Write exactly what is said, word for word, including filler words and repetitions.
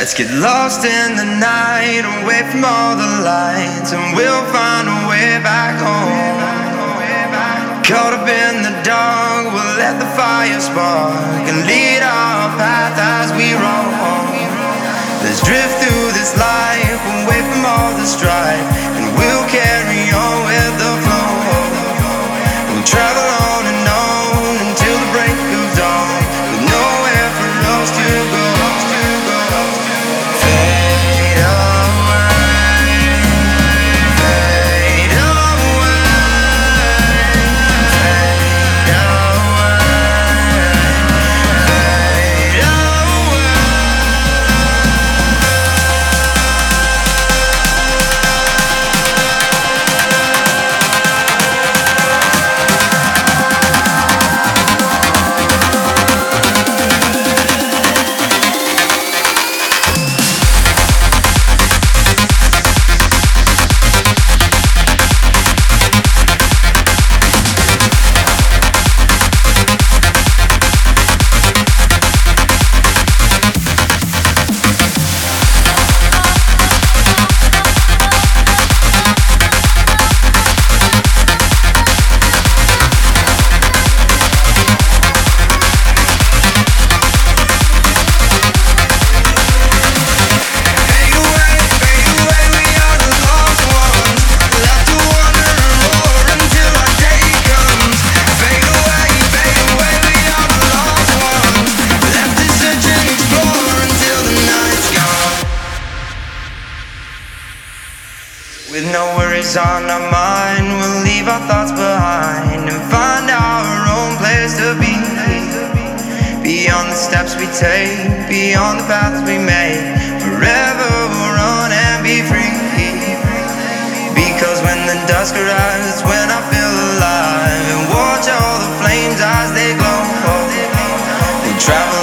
Let's get lost in the night, away from all the lights, and we'll find a way back home. Caught up in the dark, we'll let the fire spark and lead our path as we roam. Let's drift through this life, away from all the strife, and we'll carry on with the flow. We'll travel on and on until the break of dawn, with nowhere for us to go. Fade away, fade away, fade away, fade away. With no worries on our mind, we'll leave our thoughts behind and find our own place to be. Beyond the steps we take, beyond the paths we make, forever we'll run and be free. Because when the dusk arrives, it's when I feel alive and watch all the flames as they glow. We'll travel